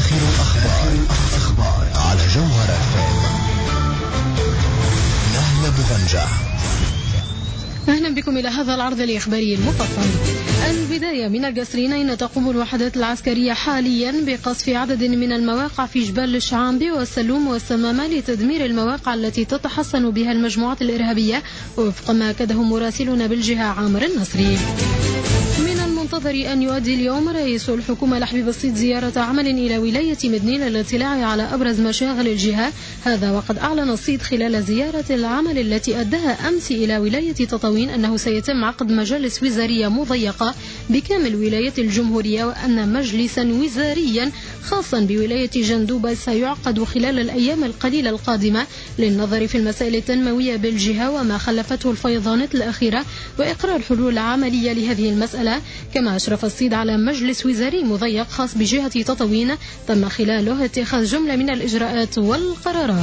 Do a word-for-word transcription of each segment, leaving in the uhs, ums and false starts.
آخر الأخبار أخبار على جوهر اف ام. نهلة بغنجة. أهلا بكم إلى هذا العرض الإخباري المفصل. البداية من القصرين. تقوم الوحدات العسكرية حاليا بقصف عدد من المواقع في جبال الشعامبي والسلوم والسمامة لتدمير المواقع التي تتحصن بها المجموعات الإرهابية وفق ما أكده مراسلنا بالجهة عامر النصري. من المنتظر أن يؤدي اليوم رئيس الحكومة لحبيب الصيد زيارة عمل إلى ولاية مدني للاطلاع على أبرز مشاغل الجهة، هذا وقد أعلن الصيد خلال زيارة العمل التي أداها أمس إلى ولاية تطاوين أنه سيتم عقد مجالس وزارية مضيقة بكامل ولاية الجمهورية، وأن مجلسا وزاريا خاصا بولاية جندوبة سيعقد خلال الأيام القليلة القادمة للنظر في المسائل التنموية بالجهة وما خلفته الفيضانات الأخيرة وإقرار حلول عملية لهذه المسألة. كما أشرف الصيد على مجلس وزاري مضيق خاص بجهة تطاوين تم خلاله اتخاذ جملة من الإجراءات والقرارات.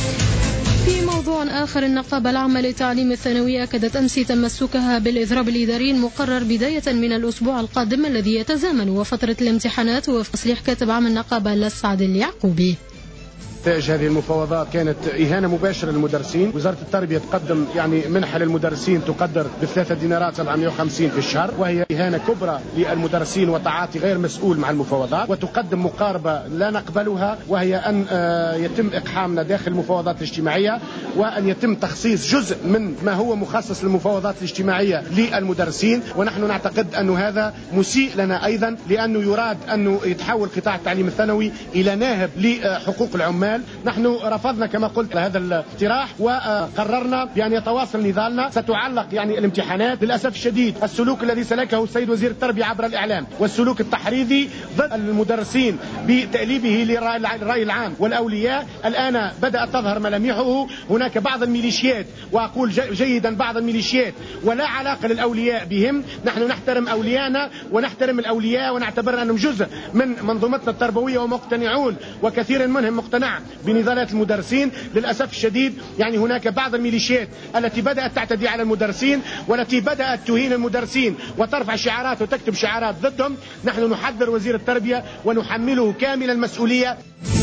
في موضوع آخر، النقابة العامة للتعليم الثانوي أكدت أمس تمسكها بالإضراب الإداري المقرر بداية من الأسبوع القادم الذي يتزامن وفترة الامتحانات، وفق تصريح كاتب عام النقابة لسعد اليعقوبي. نتائج هذه المفاوضات كانت إهانة مباشرة للمدرسين. وزارة التربية تقدم يعني منحة للمدرسين تقدر بثلاثة دينارات سبعمائة وخمسين في الشهر، وهي إهانة كبرى للمدرسين وتعاطي غير مسؤول مع المفاوضات. وتقدم مقاربة لا نقبلها، وهي أن يتم إقحامنا داخل المفاوضات الاجتماعية، وأن يتم تخصيص جزء من ما هو مخصص للمفاوضات الاجتماعية للمدرسين. ونحن نعتقد أن هذا مسيء لنا أيضا، لأنه يراد أنه يتحول قطاع التعليم الثانوي إلى ناهب لحقوق العمال. نحن رفضنا كما قلت هذا الاقتراح، وقررنا بأن يتواصل نضالنا. ستعلق يعني الامتحانات. للأسف الشديد السلوك الذي سلكه السيد وزير التربية عبر الإعلام والسلوك التحريضي ضد المدرسين بتأليبه للرأي العام والأولياء الآن بدأت تظهر ملامحه. هناك بعض الميليشيات، وأقول جيدا بعض الميليشيات ولا علاقة للأولياء بهم. نحن نحترم أولياءنا ونحترم الأولياء ونعتبر أنهم جزء من منظومتنا التربوية ومقتنعون، وكثير منهم مقتنع بنضالات المدرسين. للأسف الشديد يعني هناك بعض الميليشيات التي بدأت تعتدي على المدرسين والتي بدأت تهين المدرسين وترفع شعارات وتكتب شعارات ضدهم. نحن نحذر وزير التربية ونحمله كامل المسؤولية.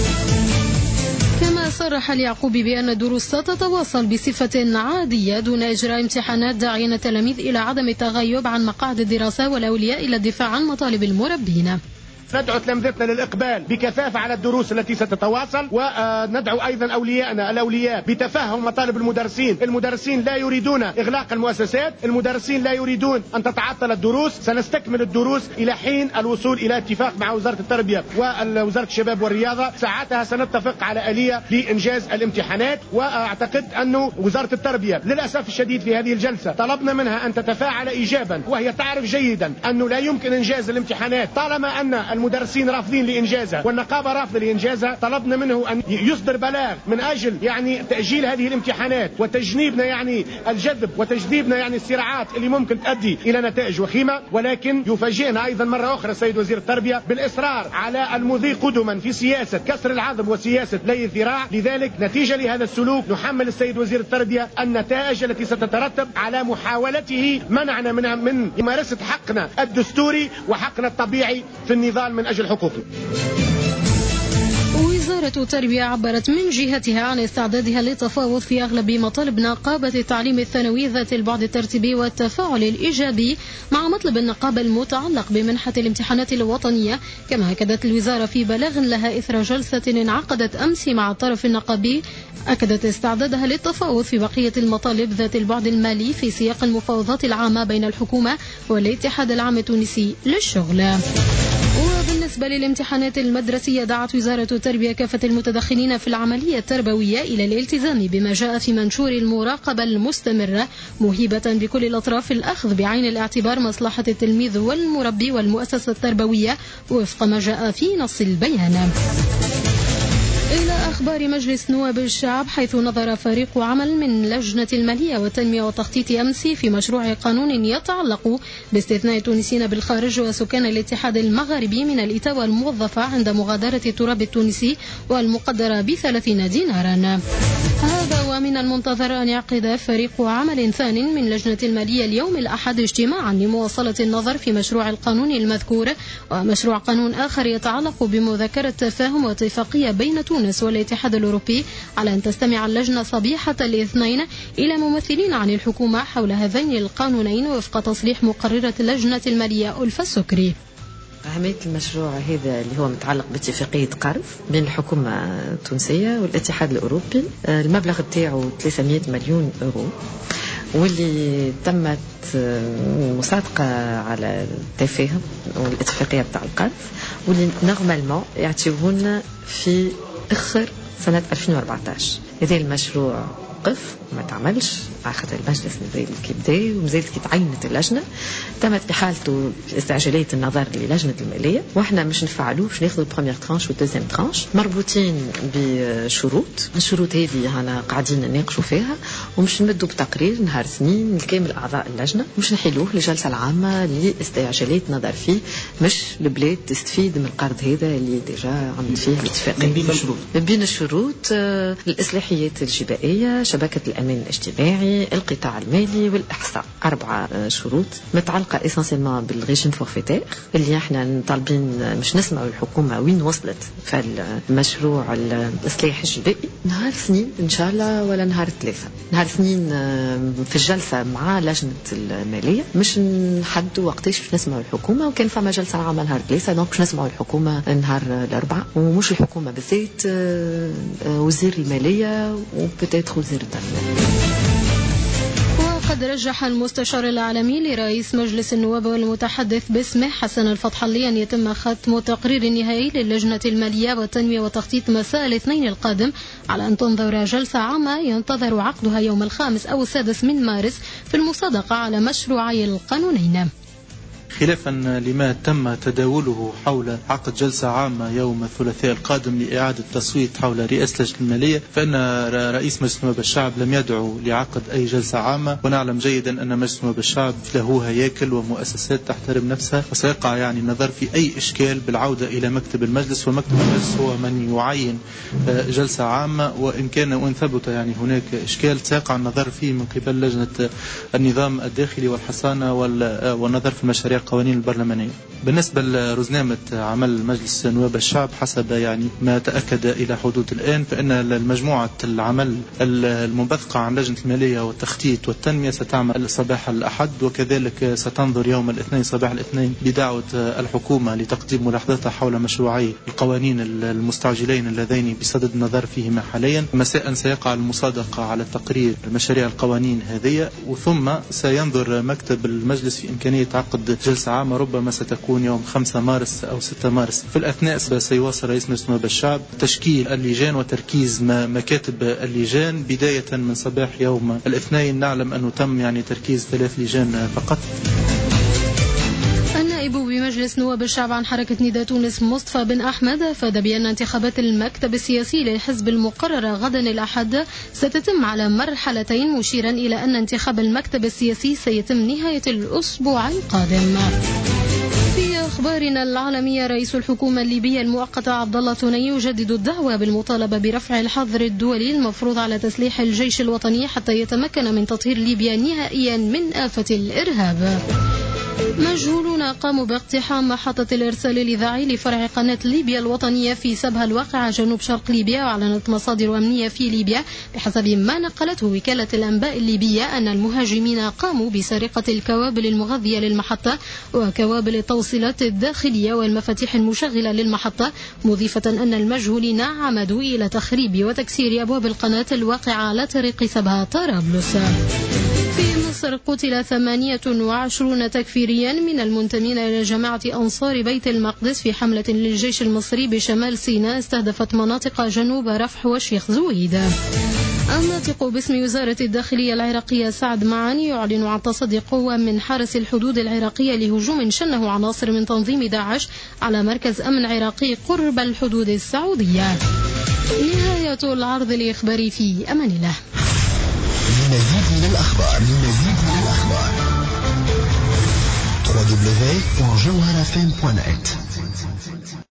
كما صرح اليعقوبي بأن الدروس ستتواصل بصفة عادية دون إجراء امتحانات، داعيا التلاميذ إلى عدم التغيب عن مقاعد الدراسة والأولياء إلى الدفاع عن مطالب المربين. ندعو تلامذتنا للإقبال بكثافة على الدروس التي ستتواصل، وندعو أيضا أولياءنا الأولياء بتفهم مطالب المدرسين. المدرسين لا يريدون إغلاق المؤسسات، المدرسين لا يريدون أن تتعطل الدروس. سنستكمل الدروس إلى حين الوصول إلى اتفاق مع وزارة التربية ووزارة الشباب والرياضة. ساعتها سنتفق على آلية لإنجاز الامتحانات. وأعتقد أن وزارة التربية للأسف الشديد في هذه الجلسة طلبنا منها أن تتفاعل إيجابا، وهي تعرف جيدا أنه لا يمكن إنجاز الامتحانات طالما أن المدرسين رافضين لإنجازها والنقابة رافضة لإنجازها. طلبنا منه أن يصدر بلاغ من أجل يعني تأجيل هذه الامتحانات وتجنيبنا يعني الجذب وتجنيبنا يعني الصراعات اللي ممكن تؤدي إلى نتائج وخيمة. ولكن يفاجئنا أيضا مرة أخرى السيد وزير التربية بالإصرار على المضي قدما في سياسة كسر العظم وسياسة لي الذراع. لذلك نتيجة لهذا السلوك نحمل السيد وزير التربية النتائج التي ستترتب على محاولته منعنا من من ممارسة حقنا الدستوري وحقنا الطبيعي في النضال من أجل حقوقه. وزارة التربية عبرت من جهتها عن استعدادها للتفاوض في أغلب مطالب نقابة التعليم الثانوي ذات البعد الترتيبي والتفاعل الإيجابي مع مطلب النقابة المتعلق بمنحة الامتحانات الوطنية. كما أكدت الوزارة في بلاغ لها إثر جلسة انعقدت أمس مع الطرف النقابي أكدت استعدادها للتفاوض في بقية المطالب ذات البعد المالي في سياق المفاوضات العامة بين الحكومة والاتحاد العام التونسي للشغل. وبالنسبة للامتحانات المدرسية، دعت وزارة التربية كافة المتدخلين في العملية التربوية إلى الالتزام بما جاء في منشور المراقبة المستمرة، موهبة بكل الأطراف الأخذ بعين الاعتبار مصلحة التلميذ والمربي والمؤسسة التربوية وفق ما جاء في نص البيان. إلى أخبار مجلس نواب الشعب، حيث نظر فريق عمل من لجنة المالية والتنمية والتخطيط أمس في مشروع قانون يتعلق باستثناء التونسيين بالخارج وسكان الاتحاد المغربي من الإتاوة الموظفة عند مغادرة التراب التونسي والمقدرة بثلاثين دينارا. هذا ومن المنتظر أن يعقد فريق عمل ثان من لجنة المالية اليوم الأحد اجتماعا لمواصلة النظر في مشروع القانون المذكور ومشروع قانون آخر يتعلق بمذكرة تفاهم واتفاقية بين تونس والاتحاد الأوروبي، على أن تستمع اللجنة صبيحة الاثنين إلى ممثلين عن الحكومة حول هذين القانونين وفق تصريح مقررة لجنة المالية ألفا السكري. أهمية المشروع هذا اللي هو متعلق باتفاقية قرض بين الحكومة التونسية والاتحاد الأوروبي، المبلغ بتاعه ثلاثمائة مليون أورو، واللي تمت مصادقة على التفاهم والاتفاقية بتاع القرض، واللي نورمالمون يعطيوهن في آخر سنة ألفين وأربعة عشر. هذا المشروع وقف وما تعملش آخر المجلس مازال كي بدا ومازال كي تعينت اللجنة، تمت إحالته باستعجالية النظر للجنة المالية، وإحنا مش نفعلوه باش ناخذ البروميير ترانش والدوزيام ترانش مربوطين بشروط. الشروط هذه أنا قاعدين نناقشوا فيها ومش نمدوا بتقرير نهار اثنين لكامل أعضاء اللجنة، مش نحلوه للجلسة العامة لاستعجالية نظر فيه، مش البلاد تستفيد من القرض هذا اللي ديجا عملت فيه الاتفاقية. من بين الشروط من بين الشروط الإصلاحيات الجبائية، شبكة الأمان الاجتماعي، القطاع المالي والإحصاء. أربعة شروط متعلقة إسانسيلمان بالريجيم فورفيتير اللي احنا طالبين مش نسمعوا الحكومة وين وصلت في المشروع الإصلاح الجبائي. نهار اثنين إن شاء الله ولا نهار ثلاثة، نهار اثنين في الجلسة مع لجنة المالية مش نحدوا وقتاش باش نسمعوا الحكومة، وكان فما جلسة عامة نهار ثلاثة دونك باش نسمعوا الحكومة نهار الأربعاء، ومش الحكومة بالذات وزير المالية وبتاتر وزير التنمية. وقد رجح المستشار العالمي لرئيس مجلس النواب والمتحدث باسمه حسن الفضحلي أن يتم ختم التقرير النهائي للجنة المالية والتنمية والتخطيط مساء الاثنين القادم، على أن تنظر جلسة عامة ينتظر عقدها يوم الخامس أو السادس من مارس في المصادقة على مشروعي القانونين. خلافا لما تم تداوله حول عقد جلسة عامة يوم الثلاثاء القادم لإعادة التصويت حول رئاسة لجنة المالية، فإن رئيس مجلس نواب الشعب لم يدعو لعقد أي جلسة عامة، ونعلم جيدا أن مجلس نواب الشعب له هياكل ومؤسسات تحترم نفسها، وسيقع يعني النظر في أي إشكال بالعودة إلى مكتب المجلس، ومكتب المجلس هو من يعين جلسة عامة، وإن كان وإن ثبت يعني هناك إشكال سيقع النظر فيه من قبل لجنة النظام الداخلي والحصانة والنظر في المشاريع القوانين البرلمانية. بالنسبة لرزنامة عمل مجلس نواب الشعب حسب يعني ما تأكد إلى حدود الآن، فإن المجموعة العمل المنبثقة عن لجنة المالية والتخطيط والتنمية ستعمل صباح الأحد، وكذلك ستنظر يوم الاثنين صباح الاثنين بدعوة الحكومة لتقديم ملاحظاتها حول مشروعي القوانين المستعجلين اللذين بصدد النظر فيهما حاليا. مساء سيقع المصادقة على التقرير مشاريع القوانين هذه، وثم سينظر مكتب المجلس في إمكانية عقد جلسة عامة ربما ستكون يوم خمسة مارس أو ستة مارس. في الأثناء سيواصل رئيس مجلس نواب الشعب تشكيل اللجان وتركيز مكاتب اللجان بداية من صباح يوم الاثنين. نعلم أنه تم يعني تركيز ثلاث لجان فقط. النائب بمجلس نواب الشعب عن حركة نداء تونس مصطفى بن أحمد أفاد بأن انتخابات المكتب السياسي للحزب المقررة غدا الأحد ستتم على مرحلتين، مشيرا إلى أن انتخاب المكتب السياسي سيتم نهاية الأسبوع القادم. في أخبارنا العالمية، رئيس الحكومة الليبية المؤقتة عبد الله توني يجدد الدعوة بالمطالبة برفع الحظر الدولي المفروض على تسليح الجيش الوطني حتى يتمكن من تطهير ليبيا نهائيا من آفة الإرهاب. مجهولون قاموا باقتحام محطة الإرسال الإذاعي لفرع قناة ليبيا الوطنية في سبها الواقعة جنوب شرق ليبيا، وأعلنت مصادر أمنية في ليبيا بحسب ما نقلته وكالة الأنباء الليبية أن المهاجمين قاموا بسرقة الكوابل المغذية للمحطة وكوابل التوصيلات الداخلية والمفاتيح المشغلة للمحطة، مضيفة أن المجهولين عمدوا إلى تخريب وتكسير أبواب القناة الواقعة على طريق سبها طرابلس. في مصر قتل ثمانية وعشرون تكفيريا من المنتمين إلى جماعة أنصار بيت المقدس في حملة للجيش المصري بشمال سيناء استهدفت مناطق جنوب رفح وشيخ زويد. الناطق باسم وزارة الداخلية العراقية سعد معاني يعلن عن تصدي قوة من حرس الحدود العراقية لهجوم شنه عناصر من تنظيم داعش على مركز أمن عراقي قرب الحدود السعودية. نهاية العرض الإخباري، في أمان الله. لمزيد من الأخبار لمزيد من الأخبار دبليو دبليو دبليو دوت جوهرة إف إم دوت نت.